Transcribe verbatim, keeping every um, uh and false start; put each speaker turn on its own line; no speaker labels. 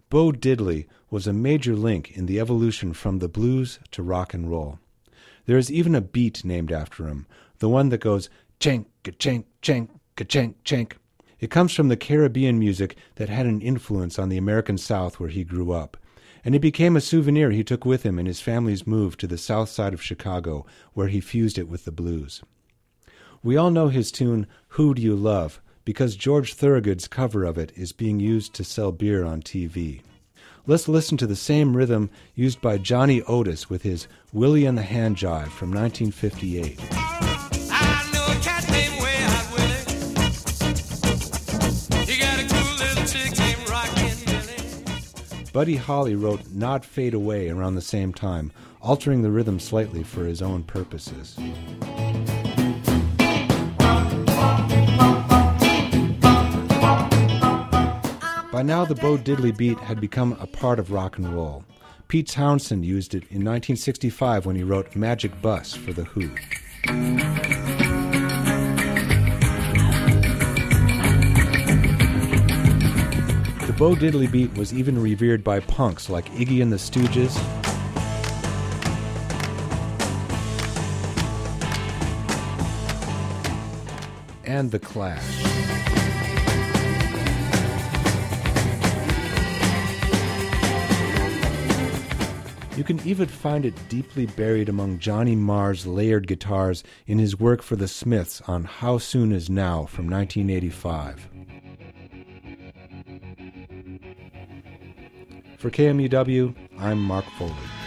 Bo Diddley was a major link in the evolution from the blues to rock and roll. There is even a beat named after him, the one that goes chank, ka-chank, chank, ka-chank, chank. It comes from the Caribbean music that had an influence on the American South where he grew up, and it became a souvenir he took with him in his family's move to the south side of Chicago, where he fused it with the blues. We all know his tune, Who Do You Love?, because George Thorogood's cover of it is being used to sell beer on T V. Let's listen to the same rhythm used by Johnny Otis with his Willie and the Hand Jive from nineteen fifty-eight. Buddy Holly wrote Not Fade Away around the same time, altering the rhythm slightly for his own purposes. By now, the Bo Diddley beat had become a part of rock and roll. Pete Townshend used it in nineteen sixty-five when he wrote Magic Bus for The Who. The Bo Diddley beat was even revered by punks like Iggy and the Stooges, and The Clash. You can even find it deeply buried among Johnny Marr's layered guitars in his work for the Smiths on How Soon Is Now from nineteen eighty-five. For K M U W, I'm Mark Foley.